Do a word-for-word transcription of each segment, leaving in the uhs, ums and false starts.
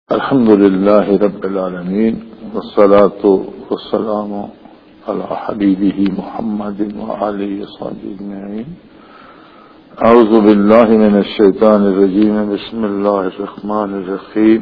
الحمد لله رب العالمين والصلاة والسلام على حبيبه محمد وآله وصحبه أجمعين. أعوذ بالله من الشيطان الرجيم. بسم الله الرحمن الرحيم.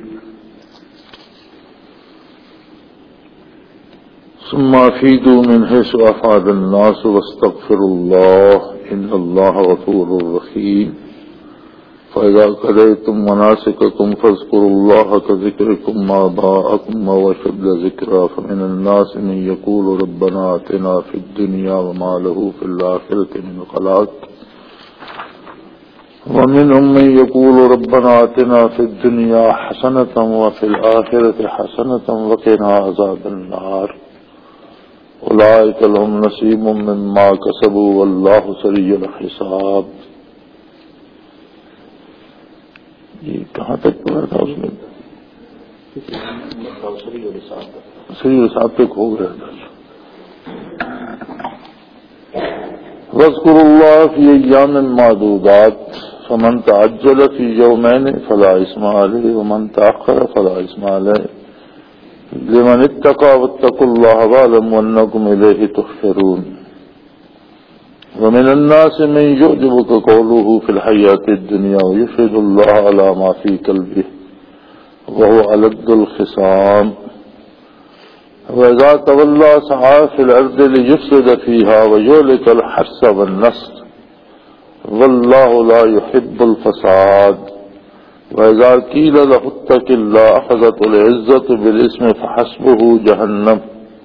ثم أفيدوا من حيث أفاض الناس واستغفروا الله إن الله غفور رحيم. فإذا قضيتم مناسككم فاذكروا الله كذكركم آباءكم وأشد ذكرا فمن الناس من يقول ربنا آتنا في الدنيا وما له في الآخرة من خلاق ومنهم من يقول ربنا آتنا في الدنيا حسنة وفي الآخرة حسنة وقنا عذاب النار. أولئك لهم نصيب مما كسبوا والله سريع الحساب. یہ کہاں تک پڑھا تھا اس میں؟ سری صاحب تک ہو گیا تھا. واذکروا اللہ فی ایام معدودات فمن تعجل فی یومین فلا اثم علیہ ومن تأخر فلا اثم علیہ لمن اتقى واتقوا اللہ واعلموا انکم الیہ تحشرون. ومن الناس من يعجبك قوله في الحياة الدنيا ويشهد الله على ما في قلبه وهو ألد الخصام وإذا تولى سعى في الأرض ليفسد فيها ويهلك الحرث والنسل والله لا يحب الفساد. وإذا قيل له اتق الله أخذته العزة بالإثم فحسبه جهنم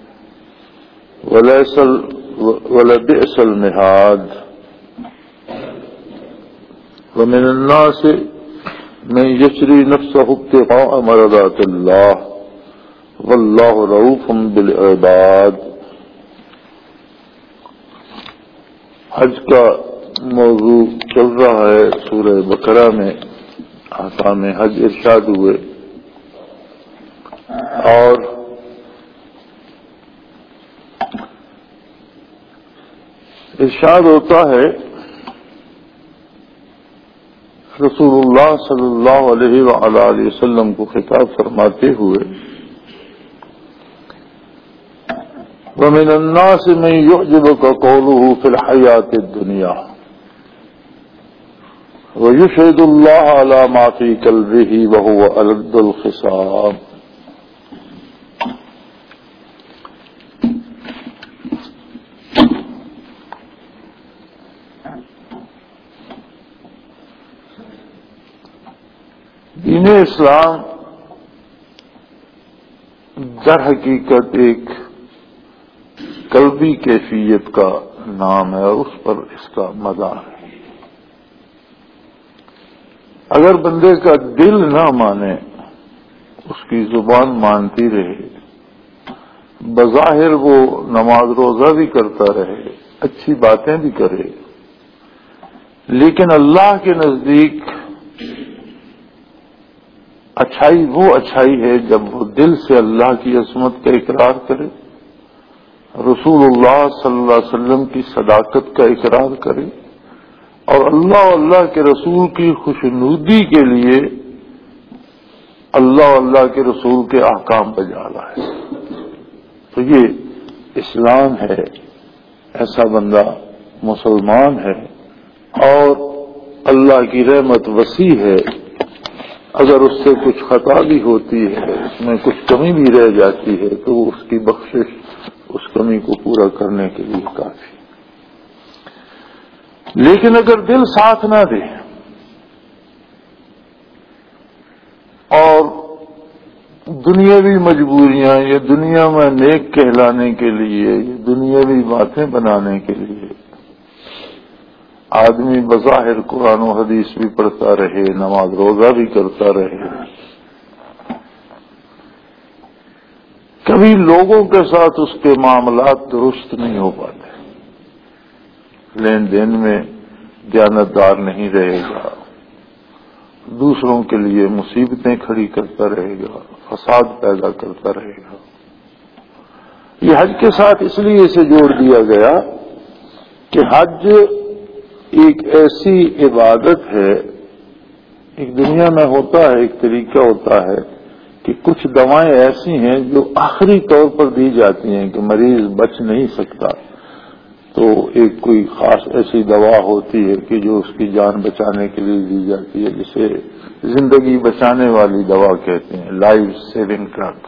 وليس وَلَبِئْسَ الْمِهَادُ. وَمِنَ النَّاسِ مَن يَشْرِي نَفْسَهُ ابْتِغَاءَ مَرْضَاتِ اللَّهِ وَاللَّهُ رَءُوفٌ بِالْعِبَادِ. حج کا موضوع چل رہا ہے. سورہ بقرہ میں احکام حج ارشاد ہوئے اور ارشاد ہوتا ہے رسول اللہ صلی اللہ علیہ وآلہ وسلم کو خطاب فرماتے ہوئے وَمِنَ النَّاسِ مَن يُعْجِبُكَ قَوْلُهُ فِي الْحَيَاةِ الدُّنْيَا وَيُشْهِدُ اللَّهَ عَلَى مَا فِي قَلْبِهِ وَهُوَ أَلَدُّ الْخِصَامِ. دین اسلام در حقیقت ایک قلبی کیفیت کا نام ہے اور اس پر اس کا مدار ہے. اگر بندے کا دل نہ مانے اس کی زبان مانتی رہے بظاہر وہ نماز روزہ بھی کرتا رہے اچھی باتیں بھی کرے لیکن اللہ کے نزدیک اچھائی وہ اچھائی ہے جب وہ دل سے اللہ کی عظمت کا اقرار کرے رسول اللہ صلی اللہ علیہ وسلم کی صداقت کا اقرار کرے اور اللہ اللہ کے رسول کی خوشنودی کے لیے اللہ اللہ کے رسول کے احکام بجا لائے. تو یہ اسلام ہے. ایسا بندہ مسلمان ہے اور اللہ کی رحمت وسیع ہے. اگر اس سے کچھ خطا بھی ہوتی ہے اس میں کچھ کمی بھی رہ جاتی ہے تو اس کی بخشش اس کمی کو پورا کرنے کے لیے کافی. لیکن اگر دل ساتھ نہ دے اور دنیاوی مجبوریاں یہ دنیا میں نیک کہلانے کے لیے یہ دنیاوی باتیں بنانے کے لیے آدمی بظاہر قرآن و حدیث بھی پڑھتا رہے نماز روزہ بھی کرتا رہے کبھی لوگوں کے ساتھ اس کے معاملات درست نہیں ہو پاتے لین دین میں دیانتدار نہیں رہے گا دوسروں کے لیے مصیبتیں کھڑی کرتا رہے گا فساد پیدا کرتا رہے گا. یہ حج کے ساتھ اس لیے اسے جوڑ دیا گیا کہ حج ایک ایسی عبادت ہے ایک دنیا میں ہوتا ہے ایک طریقہ ہوتا ہے کہ کچھ دوائیں ایسی ہیں جو آخری طور پر دی جاتی ہیں کہ مریض بچ نہیں سکتا، تو ایک کوئی خاص ایسی دوا ہوتی ہے کہ جو اس کی جان بچانے کے لیے دی جاتی ہے، جسے زندگی بچانے والی دوا کہتے ہیں، لائف سیونگ ڈرگ۔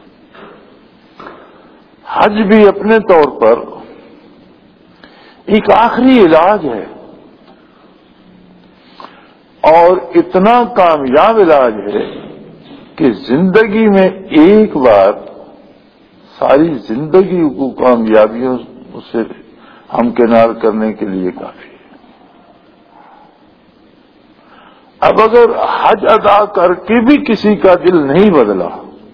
حج بھی اپنے طور پر ایک آخری علاج ہے، اور اتنا کامیاب علاج ہے کہ زندگی میں ایک بار ساری زندگی کو کامیابیوں سے ہمکنار کرنے کے لیے کافی ہے۔ اب اگر حج ادا کر کے بھی کسی کا دل نہیں بدلا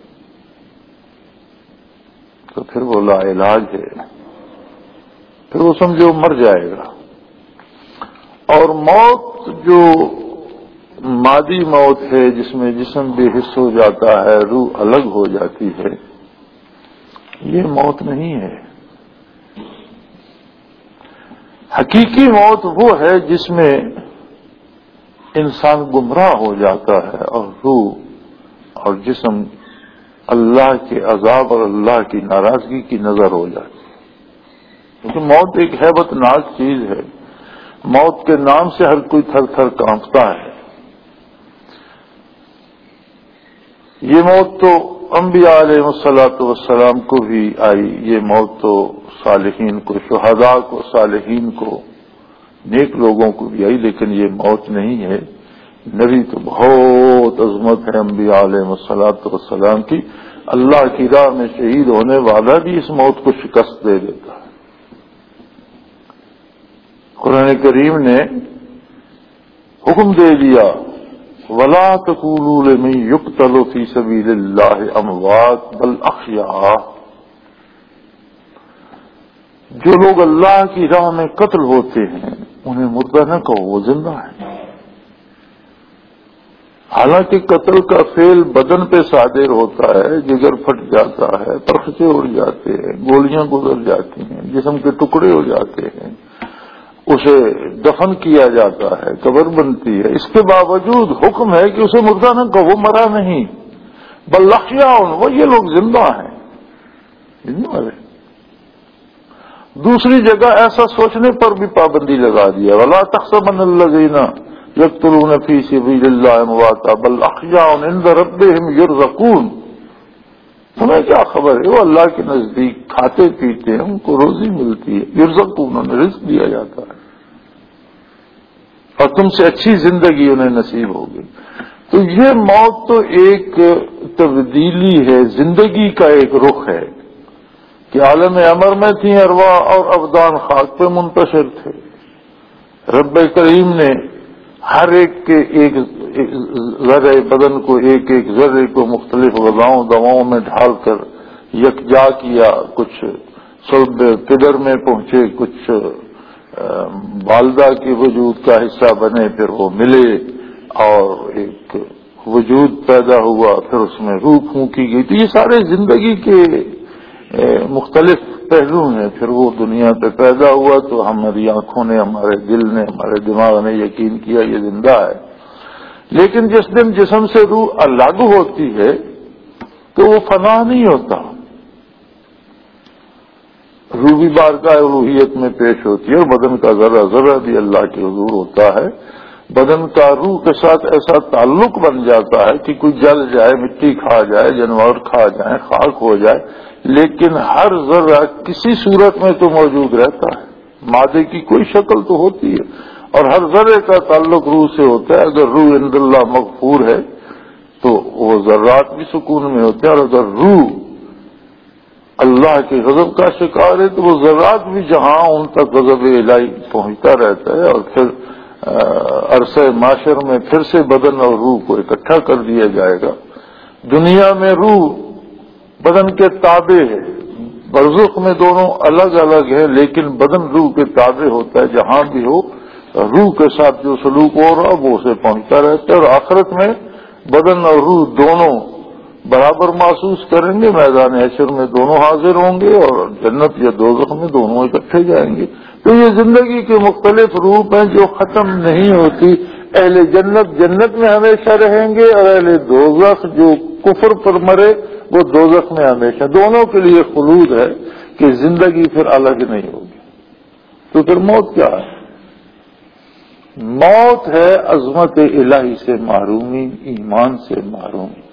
تو پھر وہ لا علاج ہے، پھر وہ سمجھو مر جائے گا۔ اور موت جو مادی موت ہے، جس میں جسم بے حس ہو جاتا ہے، روح الگ ہو جاتی ہے، یہ موت نہیں ہے۔ حقیقی موت وہ ہے جس میں انسان گمراہ ہو جاتا ہے اور روح اور جسم اللہ کے عذاب اور اللہ کی ناراضگی کی نظر ہو جاتی ہے۔ کیونکہ موت ایک ہیبت ناک چیز ہے، موت کے نام سے ہر کوئی تھر تھر کانپتا ہے۔ یہ موت تو انبیاء علیہ الصلوۃ والسلام کو بھی آئی، یہ موت تو صالحین کو، شہداء کو، صالحین کو، نیک لوگوں کو بھی آئی، لیکن یہ موت نہیں ہے۔ نبی تو بہت عظمت ہے انبیاء علیہ الصلوۃ والسلام کی، اللہ کی راہ میں شہید ہونے والا بھی اس موت کو شکست دے دیتا ہے۔ قرآن کریم نے حکم دے دیا وَلَا تَقُولُوا لِمَن يُقْتَلُ فِي سَبِيلِ اللَّهِ أَمْوَاتٌ بَلْ أَحْيَاءٌ، جو لوگ اللہ کی راہ میں قتل ہوتے ہیں انہیں مردہ نہ کہو، وہ زندہ ہیں۔ حالانکہ قتل کا فعل بدن پہ صادر ہوتا ہے، جگر پھٹ جاتا ہے، پرخچے اڑ جاتے ہیں، گولیاں گزر جاتی ہیں، جسم کے ٹکڑے ہو جاتے ہیں، اسے دفن کیا جاتا ہے، قبر بنتی ہے، اس کے باوجود حکم ہے کہ اسے مردہ نہ کہو، وہ مرا نہیں، بل احیاء، وہ یہ لوگ زندہ ہیں، نہیں مرے۔ دوسری جگہ ایسا سوچنے پر بھی پابندی لگا دیا وَلَا تَحْسَبَنَّ الَّذِينَ يَقْتُلُونَ فِي سَبِيلِ اللَّهِ أَمْوَاتًا بَلْ أَحْيَاءٌ عِندَ رَبِّهِمْ يُرْزَقُونَ، تمہیں کیا خبر ہے، وہ اللہ کے نزدیک کھاتے پیتے ہیں، ان کو روزی ملتی ہے، یرزقون، انہیں رزق دیا جاتا ہے، اور تم سے اچھی زندگی انہیں نصیب ہوگی۔ تو یہ موت تو ایک تبدیلی ہے، زندگی کا ایک رخ ہے کہ عالم امر میں تھیں ارواح اور ابدان خاک پہ منتشر تھے۔ رب کریم نے ہر ایک کے ایک ذرے بدن کو، ایک ایک ذرے کو مختلف غذاؤں دواؤں میں ڈھال کر یکجا کیا، کچھ صلب پدر میں پہنچے، کچھ والدہ کے وجود کا حصہ بنے، پھر وہ ملے اور ایک وجود پیدا ہوا، پھر اس میں روح پھونکی گئی۔ تو یہ سارے زندگی کے مختلف پہلو ہیں۔ پھر وہ دنیا پہ پیدا ہوا تو ہماری آنکھوں نے، ہمارے دل نے، ہمارے دماغ نے یقین کیا یہ زندہ ہے، لیکن جس دن جسم سے روح الگ ہوتی ہے تو وہ فنا نہیں ہوتا، روح بھی بارگاہ الوہیت میں پیش ہوتی ہے، اور بدن کا ذرہ ذرہ بھی اللہ کے حضور ہوتا ہے۔ بدن کا روح کے ساتھ ایسا تعلق بن جاتا ہے کہ کوئی جل جائے، مٹی کھا جائے، جانور کھا جائے، خاک ہو جائے، لیکن ہر ذرہ کسی صورت میں تو موجود رہتا ہے، مادے کی کوئی شکل تو ہوتی ہے، اور ہر ذرے کا تعلق روح سے ہوتا ہے۔ اگر روح عند اللہ مغفور ہے تو وہ ذرات بھی سکون میں ہوتے ہیں، اور اگر روح اللہ کے غضب کا شکار ہے تو وہ ذرات بھی جہاں ان تک غضب الہی پہنچتا رہتا ہے، اور پھر عرصہ معاشر میں پھر سے بدن اور روح کو اکٹھا کر دیا جائے گا۔ دنیا میں روح بدن کے تابع ہے، برزخ میں دونوں الگ الگ ہے، لیکن بدن روح کے تابع ہوتا ہے، جہاں بھی ہو روح کے ساتھ جو سلوک ہو رہا وہ اسے پہنچتا رہتا ہے، اور آخرت میں بدن اور روح دونوں برابر محسوس کریں گے، میدان حشر میں دونوں حاضر ہوں گے، اور جنت یا دوزخ میں دونوں اکٹھے جائیں گے۔ تو یہ زندگی کے مختلف روپ ہیں جو ختم نہیں ہوتی۔ اہل جنت جنت میں ہمیشہ رہیں گے، اور اہل دوزخ جو کفر پر مرے وہ دوزخ میں ہمیشہ، دونوں کے لیے خلود ہے کہ زندگی پھر الگ نہیں ہوگی۔ تو پھر موت کیا ہے؟ موت ہے عظمت الہی سے محرومی، ایمان سے محرومی۔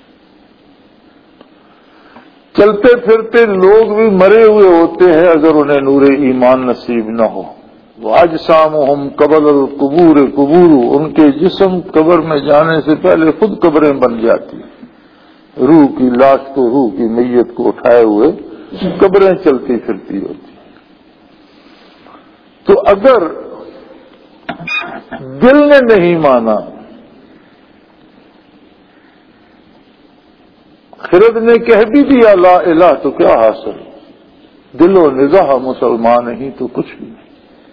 چلتے پھرتے لوگ بھی مرے ہوئے ہوتے ہیں اگر انہیں نور ایمان نصیب نہ ہو۔ وَأَجْسَامُهُمْ قَبْلَ الْقُبُورِ قُبُورُ، ان کے جسم قبر میں جانے سے پہلے خود قبریں بن جاتی ہیں، روح کی لاش کو، روح کی میت کو اٹھائے ہوئے قبریں چلتی پھرتی ہوتی ہیں۔ تو اگر دل نے نہیں مانا، خرد نے کہہ بھی دیا لا الہ تو کیا حاصل؟ دل و نگاہ مسلمان ہی تو کچھ بھی نہیں۔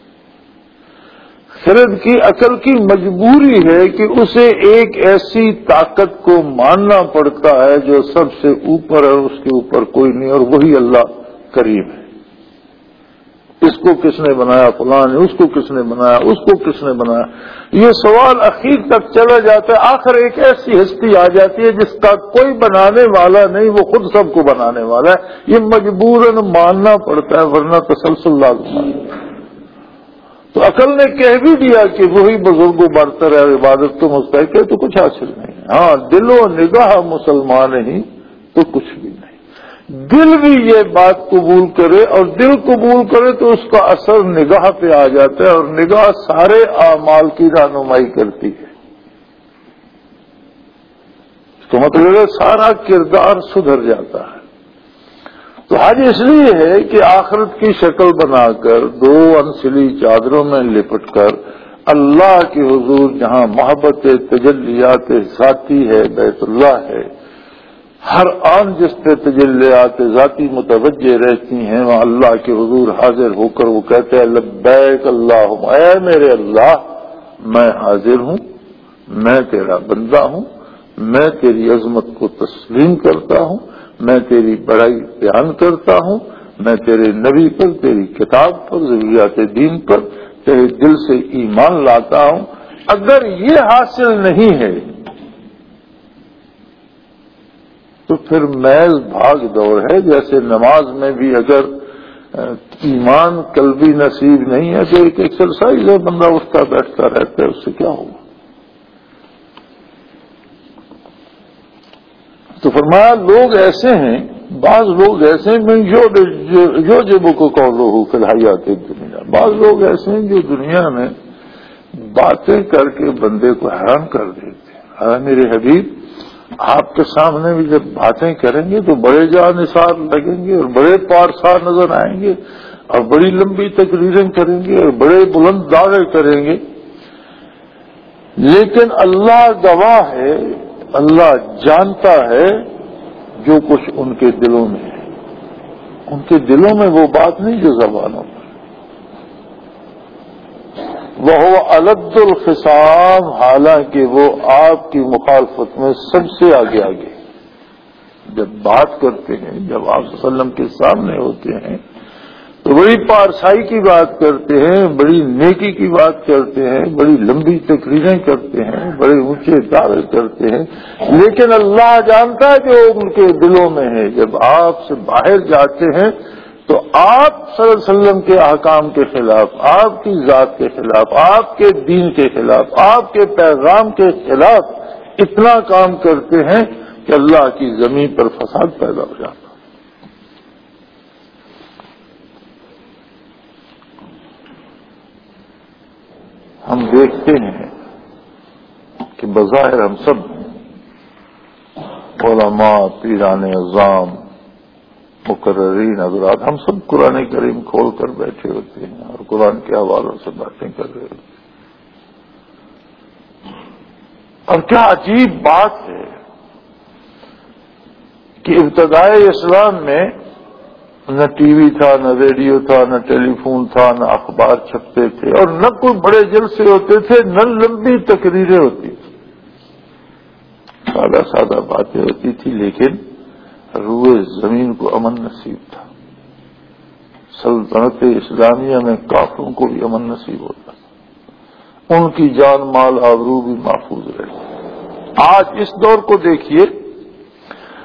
خرد کی عقل کی مجبوری ہے کہ اسے ایک ایسی طاقت کو ماننا پڑتا ہے جو سب سے اوپر ہے، اس کے اوپر کوئی نہیں، اور وہی اللہ کریم ہے۔ اس کو کس نے بنایا؟ فلاں نے۔ اس کو کس نے بنایا؟ اس کو کس نے بنایا؟ یہ سوال اخیر تک چلا جاتا ہے، آخر ایک ایسی ہستی آ جاتی ہے جس کا کوئی بنانے والا نہیں، وہ خود سب کو بنانے والا ہے۔ یہ مجبوراً ماننا پڑتا ہے، ورنہ تسلسل لازم ہے۔ تو عقل نے کہہ بھی دیا کہ وہی بزرگ و برتر ہے، عبادت تو مستحق ہے، تو کچھ حاصل نہیں ہے۔ ہاں، دل و نگاہ مسلمان ہی تو کچھ بھی نہیں۔ دل بھی یہ بات قبول کرے، اور دل قبول کرے تو اس کا اثر نگاہ پہ آ جاتا ہے، اور نگاہ سارے اعمال کی رہنمائی کرتی ہے۔ اس کا مطلب ہے سارا کردار سدھر جاتا ہے۔ تو حج اس لیے ہے کہ آخرت کی شکل بنا کر دو انسلی چادروں میں لپٹ کر اللہ کے حضور جہاں محبت تجلیات ذاتی ہے، بیت اللہ ہے، ہر آن جس پہ تجلیات ذاتی متوجہ رہتی ہیں، وہاں اللہ کے حضور حاضر ہو کر وہ کہتے ہیں لبیک اللہم، اے میرے اللہ میں حاضر ہوں، میں تیرا بندہ ہوں، میں تیری عظمت کو تسلیم کرتا ہوں، میں تیری بڑائی بیان کرتا ہوں، میں تیرے نبی پر، تیری کتاب پر، ضروریات دین پر تیرے دل سے ایمان لاتا ہوں۔ اگر یہ حاصل نہیں ہے تو پھر محض بھاگ دوڑ ہے۔ جیسے نماز میں بھی اگر ایمان قلبی نصیب نہیں ہے تو ایک ایکسرسائز ہے، بندہ اٹھتا بیٹھتا رہتا ہے، اس سے کیا ہوگا؟ تو فرمایا لوگ ایسے ہیں، بعض لوگ ایسے ہیں میں جو جب کو قولو فی الحیات الدنیا، بعض لوگ ایسے ہیں جو دنیا میں باتیں کر کے بندے کو حیران کر دیتے ہیں۔ ہاں میرے حبیب، آپ کے سامنے بھی جب باتیں کریں گے تو بڑے جان نثار لگیں گے، اور بڑے پارسار نظر آئیں گے، اور بڑی لمبی تقریریں کریں گے، اور بڑے بلند دعوے کریں گے، لیکن اللہ گواہ ہے، اللہ جانتا ہے جو کچھ ان کے دلوں میں ہے۔ ان کے دلوں میں وہ بات نہیں جو زبانوں پر۔ وہ الد الخصام، حالانکہ وہ آپ کی مخالفت میں سب سے آگے آگے جب بات کرتے ہیں، جب آپ صلی اللہ علیہ وسلم کے سامنے ہوتے ہیں تو بڑی پارسائی کی بات کرتے ہیں، بڑی نیکی کی بات کرتے ہیں، بڑی لمبی تقریریں کرتے ہیں، بڑے اونچے دعوے کرتے ہیں، لیکن اللہ جانتا ہے جو ان کے دلوں میں ہے۔ جب آپ سے باہر جاتے ہیں تو آپ صلی اللہ علیہ وسلم کے احکام کے خلاف، آپ کی ذات کے خلاف، آپ کے دین کے خلاف، آپ کے پیغام کے خلاف اتنا کام کرتے ہیں کہ اللہ کی زمین پر فساد پیدا ہو جاتا۔ ہم دیکھتے ہیں کہ بظاہر ہم سب علماء، پیران اعظام، مقررین حضرات، ہم سب قرآن کریم کھول کر بیٹھے ہوتے ہیں اور قرآن کے حوالوں سے باتیں کر رہے ہوتے ہیں۔ اور کیا عجیب بات ہے کہ ابتدائے اسلام میں نہ ٹی وی تھا، نہ ریڈیو تھا، نہ ٹیلی فون تھا، نہ اخبار چھپتے تھے، اور نہ کوئی بڑے جلسے ہوتے تھے، نہ لمبی تقریریں ہوتی تھیں، سادہ سادہ باتیں ہوتی تھی، لیکن روئے زمین کو امن نصیب تھا۔ سلطنت اسلامیہ میں کافروں کو بھی امن نصیب ہوتا تھا، ان کی جان مال آبرو بھی محفوظ رہتی۔ آج اس دور کو دیکھیے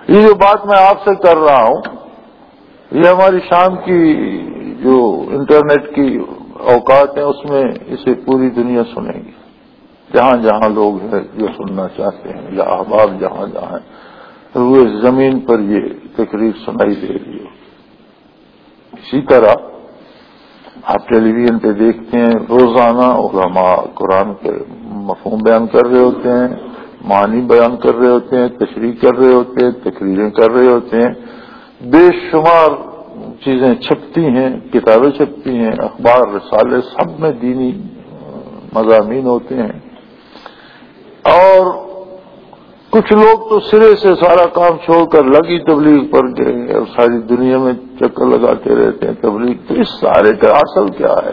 یہ جو بات میں آپ سے کر رہا ہوں یہ ہماری شام کی جو انٹرنیٹ کی اوقات ہیں اس میں اسے پوری دنیا سنے گی، جہاں جہاں لوگ ہیں جو سننا چاہتے ہیں، یا احباب جہاں جہاں ہیں وہ زمین پر یہ تقریر سنائی دے رہی ہو۔ اسی طرح آپ ٹیلی ویژن پہ دیکھتے ہیں روزانہ علماء قرآن کے مفہوم بیان کر رہے ہوتے ہیں، معنی بیان کر رہے ہوتے ہیں، تشریح کر رہے ہوتے ہیں، تقریریں کر رہے ہوتے ہیں، بے شمار چیزیں چھپتی ہیں، کتابیں چھپتی ہیں، اخبار رسالے سب میں دینی مضامین ہوتے ہیں، اور کچھ لوگ تو سرے سے سارا کام چھوڑ کر لگی تبلیغ پر گئے اور ساری دنیا میں چکر لگاتے رہتے ہیں تبلیغ۔ تو اس سارے کا اصل کیا ہے؟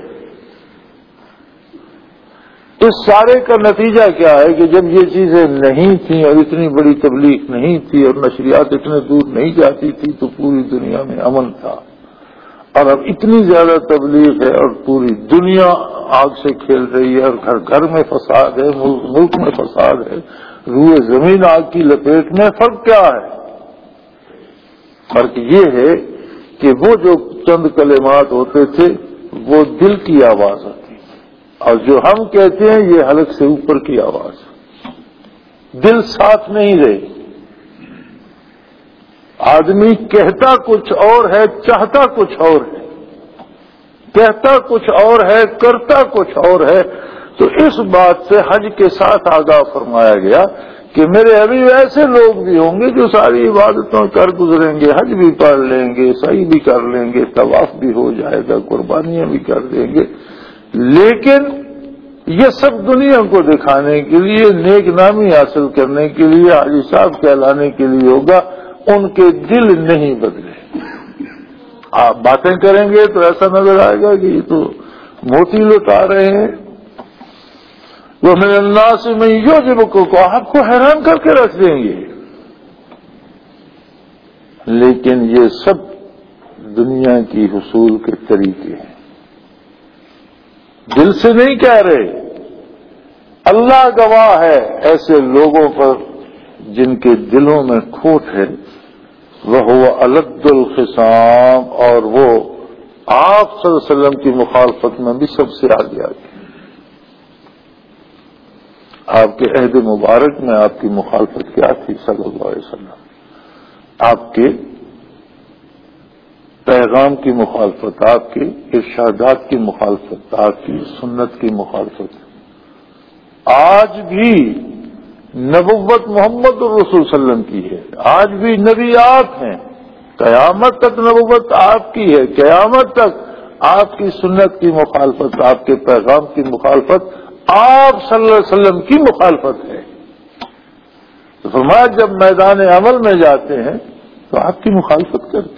اس سارے کا نتیجہ کیا ہے کہ جب یہ چیزیں نہیں تھیں اور اتنی بڑی تبلیغ نہیں تھی اور نشریات اتنے دور نہیں جاتی تھی تو پوری دنیا میں امن تھا، اور اب اتنی زیادہ تبلیغ ہے اور پوری دنیا آگ سے کھیل رہی ہے اور گھر گھر میں فساد ہے، ملک ملک میں فساد ہے، روئے زمین آگ کی لپیٹ میں۔ فرق کیا ہے؟ فرق یہ ہے کہ وہ جو چند کلمات ہوتے تھے وہ دل کی آواز ہوتی، اور جو ہم کہتے ہیں یہ حلق سے اوپر کی آواز، دل ساتھ نہیں رہے۔ آدمی کہتا کچھ اور ہے، چاہتا کچھ اور ہے، کہتا کچھ اور ہے، کرتا کچھ اور ہے۔ تو اس بات سے حج کے ساتھ آگاہ فرمایا گیا کہ میرے ابھی ایسے لوگ بھی ہوں گے جو ساری عبادتوں کر گزریں گے، حج بھی پڑھ لیں گے، سعی بھی کر لیں گے، طواف بھی ہو جائے گا، قربانیاں بھی کر دیں گے، لیکن یہ سب دنیا کو دکھانے کے لیے، نیک نامی حاصل کرنے کے لیے، حاجی صاحب کہلانے کے لیے ہوگا، ان کے دل نہیں بدلے۔ آپ باتیں کریں گے تو ایسا نظر آئے گا کہ یہ تو موتی لوٹا رہے ہیں۔ وَمِنَ النَّاسِ مَن يُعْجِبُكَ کو آپ کو حیران کر کے رکھ دیں گے، لیکن یہ سب دنیا کی حصول کے طریقے ہیں، دل سے نہیں کہہ رہے۔ اللہ گواہ ہے ایسے لوگوں پر جن کے دلوں میں کھوٹ ہے، وَهُوَ أَلَدُّ الْخِصَامِ، اور وہ آپ صلی اللہ علیہ وسلم کی مخالفت میں بھی سب سے آگے آگے۔ آپ کے عہد مبارک میں آپ کی مخالفت کیا تھی صلی اللہ علیہ وسلم؟ آپ کے پیغام کی مخالفت، آپ کے ارشادات کی مخالفت، آپ کی سنت کی مخالفت۔ آج بھی نبوت محمد الرسول صلی اللہ علیہ وسلم کی ہے، آج بھی نبی آپ ہیں، قیامت تک نبوت آپ کی ہے، قیامت تک آپ کی سنت کی مخالفت، آپ کے پیغام کی مخالفت، آپ صلی اللہ علیہ وسلم کی مخالفت ہے۔ تو فرمایا جب میدان عمل میں جاتے ہیں تو آپ کی مخالفت کرتے ہیں۔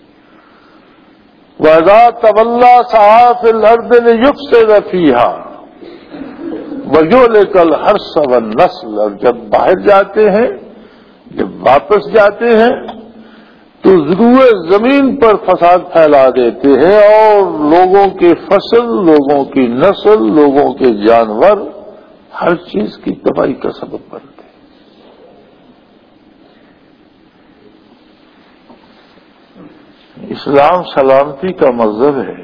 وَإِذَا تَوَلَّىٰ سَعَىٰ فِي الْأَرْضِ لِيُفْسِدَ فِيهَا وَيُهْلِكَ الْحَرْثَ وَالنَّسْلَ، اور جب باہر جاتے ہیں، جب واپس جاتے ہیں تو روئے زمین پر فساد پھیلا دیتے ہیں اور لوگوں کی فصل، لوگوں کی نسل، لوگوں کے جانور، ہر چیز کی تباہی کا سبب بنتے ہیں۔ اسلام سلامتی کا مذہب ہے،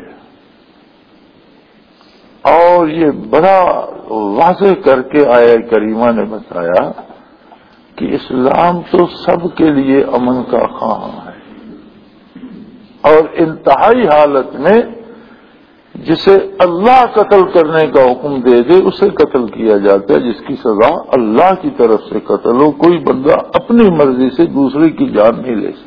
اور یہ بڑا واضح کر کے آیہ کریمہ نے بتایا کہ اسلام تو سب کے لیے امن کا خواہاں ہے، اور انتہائی حالت میں جسے اللہ قتل کرنے کا حکم دے دے اسے قتل کیا جاتا ہے، جس کی سزا اللہ کی طرف سے قتل ہو۔ کوئی بندہ اپنی مرضی سے دوسرے کی جان نہیں لے سکتا،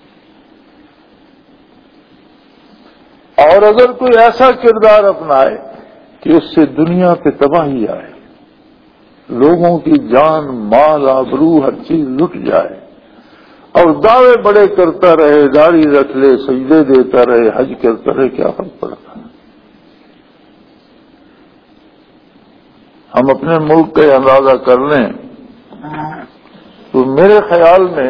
اور اگر کوئی ایسا کردار اپنائے کہ اس سے دنیا پہ تباہی آئے، لوگوں کی جان، مال، آبرو، ہر چیز لٹ جائے، اور دعوے بڑے کرتا رہے، داڑھی رکھ لے، سجدے دیتا رہے، حج کرتا رہے، کیا فرق پڑتا ہے؟ ہم اپنے ملک کا اندازہ کر لیں تو میرے خیال میں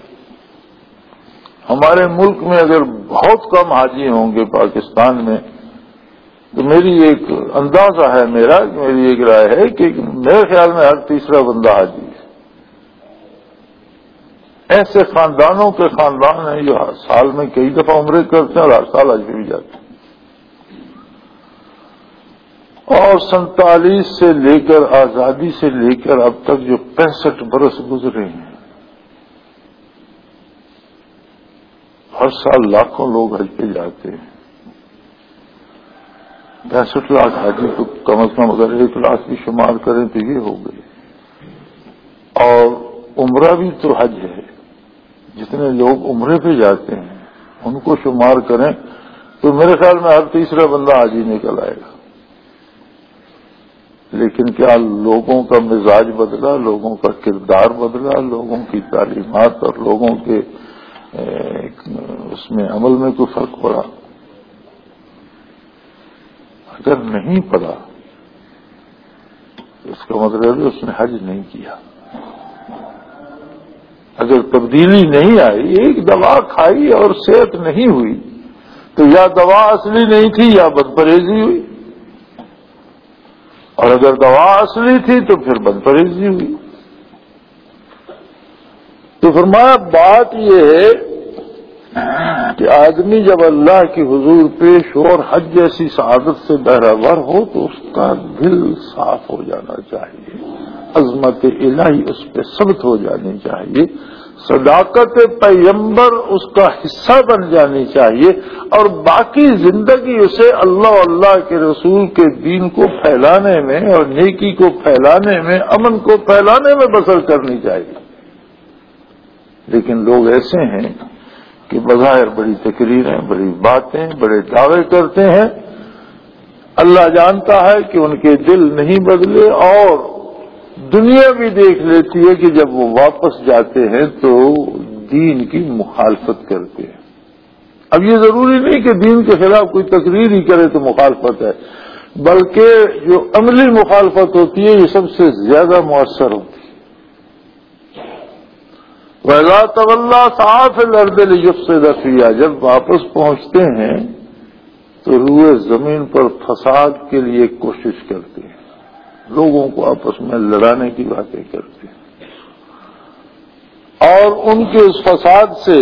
ہمارے ملک میں اگر بہت کم حاجی ہوں گے پاکستان میں، تو میری ایک اندازہ ہے، میرا میری ایک رائے ہے کہ میرے خیال میں ہر تیسرا بندہ حاجی ہے۔ ایسے خاندانوں کے خاندان ہیں جو سال میں کئی دفعہ عمرے کرتے ہیں اور ہر سال حج پہ بھی جاتے ہیں. اور سینتالیس سے لے کر آزادی سے لے کر اب تک جو پینسٹھ برس گزرے ہیں، ہر سال لاکھوں لوگ حج پہ جاتے ہیں. پینسٹھ لاکھ حاجی تو کم از کم اگر ایک لاکھ بھی شمار کریں تو یہ ہو گئی. اور عمرہ بھی تو حج ہے. جتنے لوگ عمرے پہ جاتے ہیں ان کو شمار کریں تو میرے خیال میں ہر تیسرا بندہ حاجی نکل آئے گا. لیکن کیا لوگوں کا مزاج بدلا، لوگوں کا کردار بدلا، لوگوں کی تعلیمات اور لوگوں کے اس میں عمل میں کوئی فرق پڑا؟ اگر نہیں پڑا اس کا مطلب ہے اس نے حج نہیں کیا. اگر تبدیلی نہیں آئی، ایک دوا کھائی اور صحت نہیں ہوئی تو یا دوا اصلی نہیں تھی یا بد پرہیزی ہوئی، اور اگر دوا اصلی تھی تو پھر بد پرہیزی ہوئی. تو فرمایا بات یہ ہے کہ آدمی جب اللہ کے حضور پیش ہو اور حج جیسی سعادت سے بہرہور ہو تو اس کا دل صاف ہو جانا چاہیے، عظمت الہی اس پہ ثبت ہو جانی چاہیے، صداقت پیغمبر اس کا حصہ بن جانی چاہیے، اور باقی زندگی اسے اللہ اللہ کے رسول کے دین کو پھیلانے میں اور نیکی کو پھیلانے میں، امن کو پھیلانے میں بسر کرنی چاہیے. لیکن لوگ ایسے ہیں کہ بظاہر بڑی تقریریں، بڑی باتیں، بڑے دعوے کرتے ہیں. اللہ جانتا ہے کہ ان کے دل نہیں بدلے، اور دنیا بھی دیکھ لیتی ہے کہ جب وہ واپس جاتے ہیں تو دین کی مخالفت کرتے ہیں. اب یہ ضروری نہیں کہ دین کے خلاف کوئی تقریر ہی کرے تو مخالفت ہے، بلکہ جو عملی مخالفت ہوتی ہے یہ سب سے زیادہ مؤثر ہوتی ہے. وَإِذَا تَوَلَّىٰ سَعَىٰ فِي الْأَرْضِ لِيُفْسِدَ فِيهَا، جب واپس پہنچتے ہیں تو روئے زمین پر فساد کے لیے کوشش کرتے ہیں، لوگوں کو آپس میں لڑانے کی باتیں کرتے ہیں، اور ان کے اس فساد سے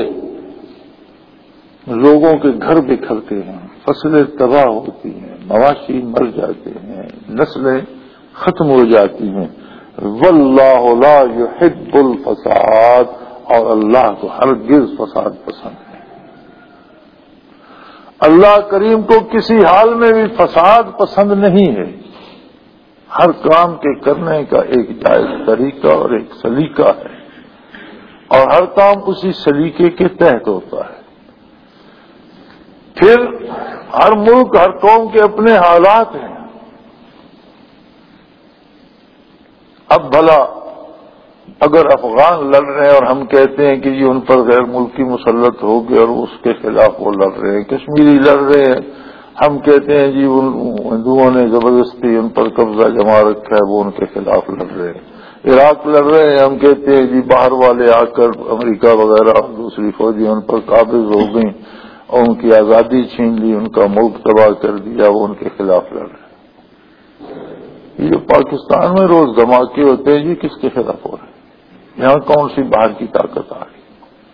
لوگوں کے گھر بکھرتے ہیں، فصلیں تباہ ہوتی ہیں، مواشی مر جاتے ہیں، نسلیں ختم ہو جاتی ہیں. وَاللَّهُ لَا يُحِبُّ الْفَسَادَ، اور اللہ کو ہرگز فساد پسند ہے. اللہ کریم کو کسی حال میں بھی فساد پسند نہیں ہے. ہر کام کے کرنے کا ایک جائز طریقہ اور ایک سلیقہ ہے، اور ہر کام اسی سلیقے کے تحت ہوتا ہے. پھر ہر ملک، ہر قوم کے اپنے حالات ہیں. اب بھلا اگر افغان لڑ رہے ہیں اور ہم کہتے ہیں کہ جی ان پر غیر ملکی مسلط ہو گئے اور اس کے خلاف وہ لڑ رہے ہیں، کشمیری لڑ رہے ہیں، ہم کہتے ہیں جی ان ہندوؤں نے زبردستی ان پر قبضہ جما رکھا ہے وہ ان کے خلاف لڑ رہے ہیں. عراق لڑ رہے ہیں، ہم کہتے ہیں جی باہر والے آ کر امریکہ وغیرہ دوسری فوجی ان پر قابض ہو گئیں اور ان کی آزادی چھین لی، ان کا ملک تباہ کر دیا، وہ ان کے خلاف لڑ رہے ہیں. یہ جو پاکستان میں روز دھماکے ہوتے ہیں، یہ کس کے خلاف ہو رہے ہیں؟ یہاں کون سی باہر کی طاقت آ رہی؟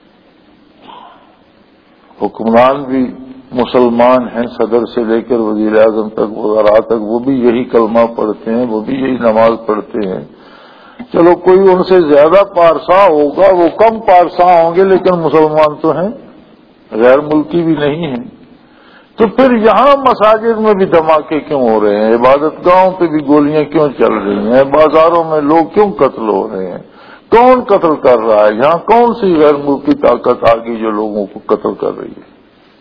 حکمران بھی مسلمان ہیں، صدر سے لے کر وزیر اعظم تک، وزراء تک، وہ بھی یہی کلمہ پڑھتے ہیں، وہ بھی یہی نماز پڑھتے ہیں. چلو کوئی ان سے زیادہ پارسا ہوگا، وہ کم پارسا ہوں گے، لیکن مسلمان تو ہیں، غیر ملکی بھی نہیں ہیں. تو پھر یہاں مساجد میں بھی دھماکے کیوں ہو رہے ہیں؟ عبادت گاہوں پہ بھی گولیاں کیوں چل رہی ہیں؟ بازاروں میں لوگ کیوں قتل ہو رہے ہیں؟ کون قتل کر رہا ہے؟ یہاں کون سی غیر ملکی طاقت آ گئی جو لوگوں کو قتل کر رہی ہے؟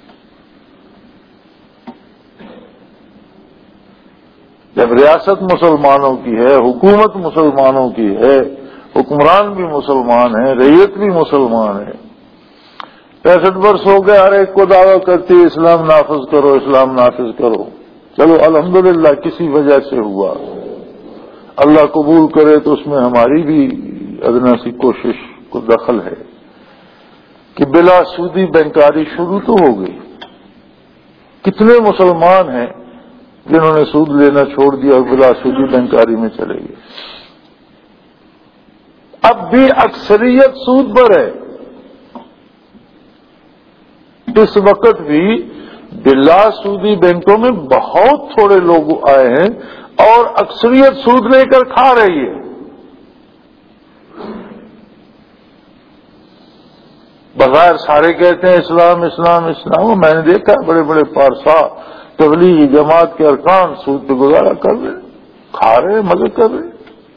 جب ریاست مسلمانوں کی ہے، حکومت مسلمانوں کی ہے، حکمران بھی مسلمان ہیں، رعیت بھی مسلمان ہے، پینسٹھ برس ہو گئے ہر ایک کو دعویٰ کرتی ہے اسلام نافذ کرو، اسلام نافذ کرو. چلو الحمدللہ کسی وجہ سے ہوا، اللہ قبول کرے تو اس میں ہماری بھی ادنا سی کوشش کو دخل ہے کہ بلا سودی بینکاری شروع تو ہو گئی. کتنے مسلمان ہیں جنہوں نے سود لینا چھوڑ دیا اور بلا سودی بینکاری میں چلے گئے؟ اب بھی اکثریت سود پر ہے. اس وقت بھی بلا سودی بینکوں میں بہت تھوڑے لوگ آئے ہیں اور اکثریت سود لے کر کھا رہی ہے. بظاہر سارے کہتے ہیں اسلام اسلام اسلام. میں نے دیکھا بڑے بڑے پارسا تبلیغی جماعت کے ارکان سود پہ گزارا کر رہے, کھا رہے, مزے کر رہے.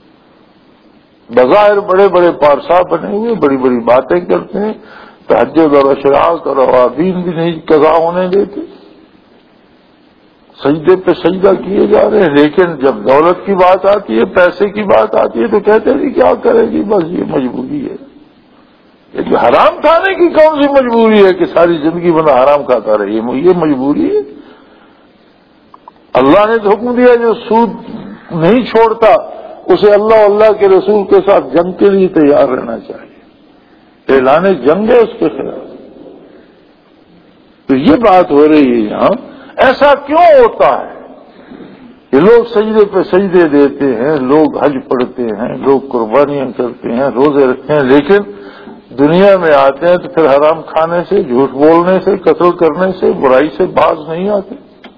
بظاہر بڑے بڑے پارسا بنے ہوئے بڑی بڑی باتیں کرتے ہیں, تہجد اور اشراق اور اوابین بھی نہیں قضا ہونے دیتے, سجدے پہ سجدہ کیے جا رہے ہیں. لیکن جب دولت کی بات آتی ہے, پیسے کی بات آتی ہے تو کہتے ہیں کیا کرے گی, بس یہ مجبوری ہے. لیکن حرام کھانے کی کون سی مجبوری ہے کہ ساری زندگی بنا حرام کھاتا رہے, یہ مجبوری ہے. اللہ نے تو حکم دیا جو سود نہیں چھوڑتا اسے اللہ اللہ کے رسول کے ساتھ جنگ کے لیے تیار رہنا چاہیے. اعلان جنگ ہے اس کے خلاف. تو یہ بات ہو رہی ہے یہاں. ایسا کیوں ہوتا ہے کہ لوگ سجدے پہ سجدے دیتے ہیں, لوگ حج پڑھتے ہیں, لوگ قربانیاں کرتے ہیں, روزے رکھتے ہیں, لیکن دنیا میں آتے ہیں تو پھر حرام کھانے سے, جھوٹ بولنے سے, قتل کرنے سے, برائی سے باز نہیں آتے؟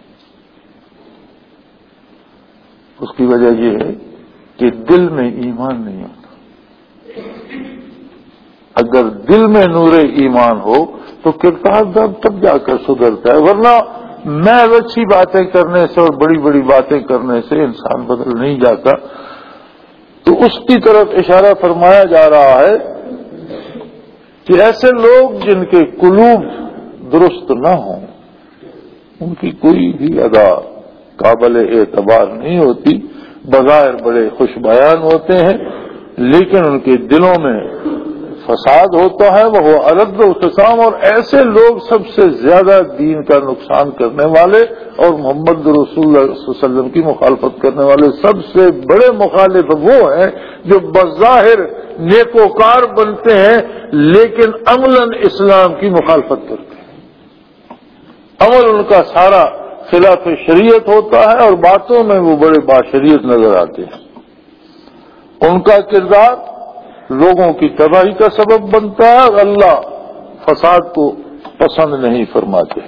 اس کی وجہ یہ ہے کہ دل میں ایمان نہیں ہوتا. اگر دل میں نور ایمان ہو تو کردار تب جا کر سدھرتا ہے, ورنہ محض اچھی باتیں کرنے سے اور بڑی بڑی باتیں کرنے سے انسان بدل نہیں جاتا. تو اس کی طرف اشارہ فرمایا جا رہا ہے کہ ایسے لوگ جن کے قلوب درست نہ ہوں, ان کی کوئی بھی ادا قابل اعتبار نہیں ہوتی. بظاہر بڑے خوش بیان ہوتے ہیں لیکن ان کے دلوں میں فساد ہوتا ہے. وہ الگ الخصام, اور ایسے لوگ سب سے زیادہ دین کا نقصان کرنے والے اور محمد رسول اللہ صلی اللہ علیہ وسلم کی مخالفت کرنے والے سب سے بڑے مخالف وہ ہیں جو بظاہر نیکوکار بنتے ہیں لیکن عملاً اسلام کی مخالفت کرتے ہیں. عمل ان کا سارا خلاف شریعت ہوتا ہے اور باتوں میں وہ بڑے باشریعت نظر آتے ہیں. ان کا کردار لوگوں کی تباہی کا سبب بنتا ہے اور اللہ فساد کو پسند نہیں فرماتے.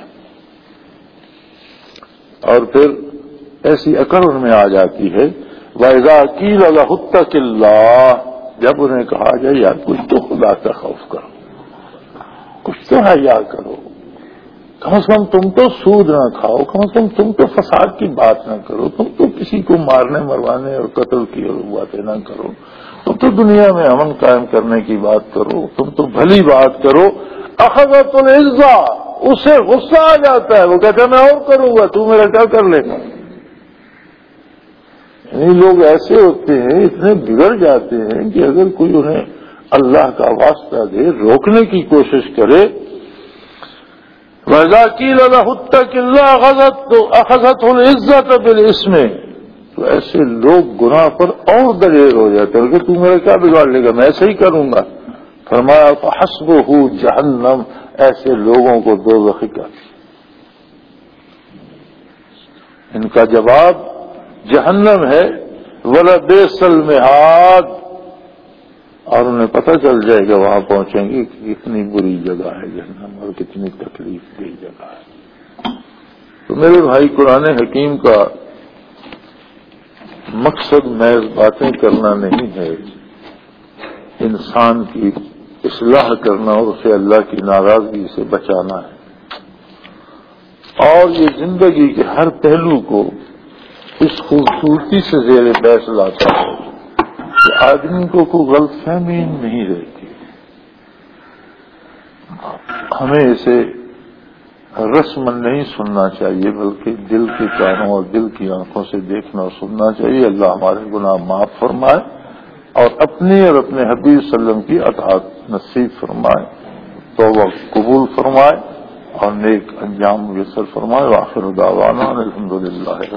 اور پھر ایسی عقل ان میں آ جاتی ہے وَإِذَا قِيلَ لَهُ اتَّقِ اللَّهَ, جب انہیں کہا جائے یار کچھ تو خدا کا خوف کرو, کچھ تو حیا کرو, کم از کم تم تو سود نہ کھاؤ, کم از کم تم تو فساد کی بات نہ کرو, تم تو کسی کو مارنے مروانے اور قتل کی اور باتیں نہ کرو, تم تو دنیا میں امن قائم کرنے کی بات کرو, تم تو بھلی بات کرو. اخذت العزہ, اسے غصہ آ جاتا ہے, وہ کہتا ہے میں اور کروں گا, تو میرا کیا کر لے گا. یعنی لوگ ایسے ہوتے ہیں, اتنے بگڑ جاتے ہیں کہ اگر کوئی انہیں اللہ کا واسطہ دے, روکنے کی کوشش کرے, وَإِذَا قِيلَ لَهُ اتَّقِ اللَّهَ أَخَذَتْهُ الْعِزَّةُ بِالْإِثْمِ, تو ایسے لوگ گناہ پر اور دلیر ہو جاتے ہیں کہ تو میرا کیا بگاڑ لے گا, میں ایسے ہی کروں گا. فرمایا فَحَسْبُهُ جہنم, ایسے لوگوں کو دوزخ کا. ان کا جواب جہنم ہے. وَلَبِئْسَ الْمِہَادُ, اور انہیں پتہ چل جائے گا وہاں پہنچیں گے کہ کتنی بری جگہ ہے جہنم اور کتنی تکلیف دہ جگہ ہے. تو میرے بھائی قرآن حکیم کا مقصد محض باتیں کرنا نہیں ہے, انسان کی اصلاح کرنا اور اسے اللہ کی ناراضگی سے بچانا ہے. اور یہ زندگی کے ہر پہلو کو اس خوبصورتی سے زیر بحث لاتا ہے کہ آدمی کو کوئی غلط فہمی نہیں رہتی. ہمیں اسے رسم نہیں سننا چاہیے بلکہ دل کے کانوں اور دل کی آنکھوں سے دیکھنا اور سننا چاہیے. اللہ ہمارے گناہ معاف فرمائے اور اپنی اور اپنے حبیب صلی اللہ علیہ وسلم کی اطاعت نصیب فرمائے, توبہ قبول فرمائے اور نیک انجام میسر فرمائے. وآخر دعوانا الحمدللہ.